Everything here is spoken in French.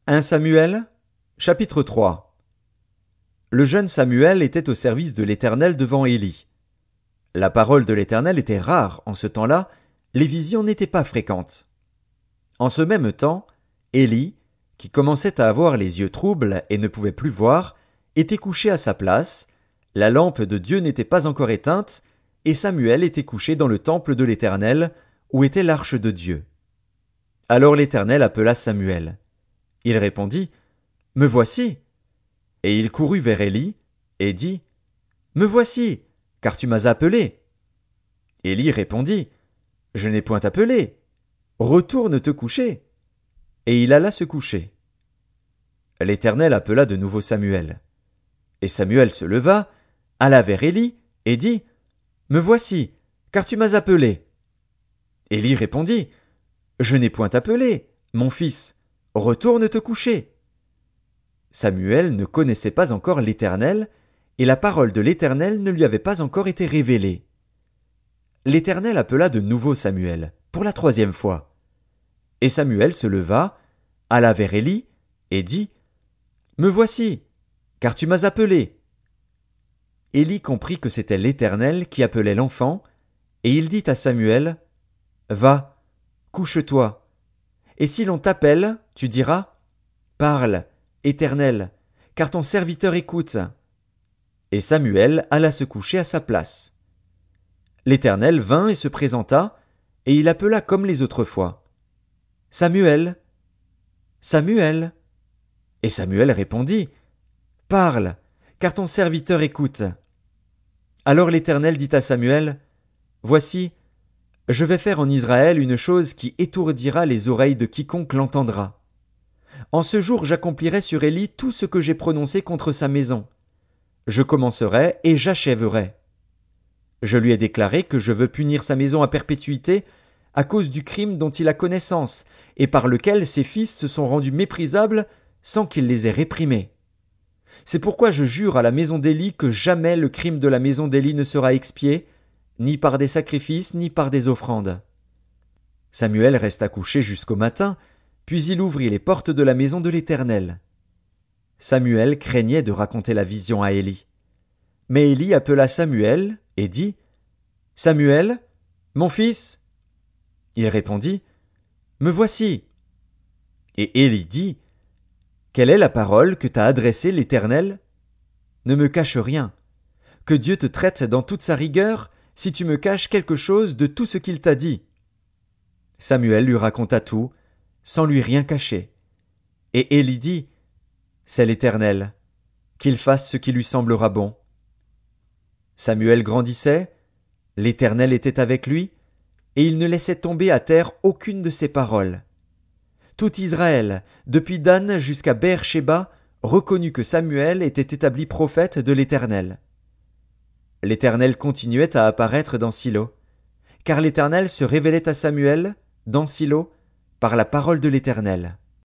1 Samuel, chapitre 3. Le jeune Samuel était au service de l'Éternel devant Élie. La parole de l'Éternel était rare en ce temps-là, les visions n'étaient pas fréquentes. En ce même temps, Élie, qui commençait à avoir les yeux troubles et ne pouvait plus voir, était couché à sa place, la lampe de Dieu n'était pas encore éteinte, et Samuel était couché dans le temple de l'Éternel, où était l'arche de Dieu. Alors l'Éternel appela Samuel. Il répondit, « Me voici. » Et il courut vers Élie, et dit, « Me voici, car tu m'as appelé. » Élie répondit, « Je n'ai point appelé. Retourne te coucher. » Et il alla se coucher. L'Éternel appela de nouveau Samuel. Et Samuel se leva, alla vers Élie, et dit, « Me voici, car tu m'as appelé. » Élie répondit, « Je n'ai point appelé, mon fils. Retourne te coucher. » Samuel ne connaissait pas encore l'Éternel, et la parole de l'Éternel ne lui avait pas encore été révélée. L'Éternel appela de nouveau Samuel, pour la 3e fois. Et Samuel se leva, alla vers Élie, et dit, « Me voici, car tu m'as appelé. » Élie comprit que c'était l'Éternel qui appelait l'enfant, et il dit à Samuel, « Va, couche-toi. Et si l'on t'appelle, tu diras, « Parle, Éternel, car ton serviteur écoute. » Et Samuel alla se coucher à sa place. L'Éternel vint et se présenta, et il appela comme les autres fois. « Samuel, Samuel. » Et Samuel répondit, « Parle, car ton serviteur écoute. » Alors l'Éternel dit à Samuel, « Voici, je vais faire en Israël une chose qui étourdira les oreilles de quiconque l'entendra. En ce jour j'accomplirai sur Élie tout ce que j'ai prononcé contre sa maison. Je commencerai et j'achèverai. Je lui ai déclaré que je veux punir sa maison à perpétuité à cause du crime dont il a connaissance et par lequel ses fils se sont rendus méprisables sans qu'il les ait réprimés. C'est pourquoi je jure à la maison d'Élie que jamais le crime de la maison d'Élie ne sera expié, ni par des sacrifices, ni par des offrandes. » Samuel resta couché jusqu'au matin, puis il ouvrit les portes de la maison de l'Éternel. Samuel craignait de raconter la vision à Élie. Mais Élie appela Samuel et dit, « Samuel, mon fils ?» Il répondit, « Me voici. » Et Élie dit, « Quelle est la parole que t'a adressée l'Éternel ? Ne me cache rien. Que Dieu te traite dans toute sa rigueur, si tu me caches quelque chose de tout ce qu'il t'a dit. » Samuel lui raconta tout, sans lui rien cacher. Et Élie dit, « C'est l'Éternel, qu'il fasse ce qui lui semblera bon. » Samuel grandissait, l'Éternel était avec lui, et il ne laissait tomber à terre aucune de ses paroles. Tout Israël, depuis Dan jusqu'à Beer-Shéba, reconnut que Samuel était établi prophète de l'Éternel. L'Éternel continuait à apparaître dans Silo, car l'Éternel se révélait à Samuel, dans Silo, par la parole de l'Éternel.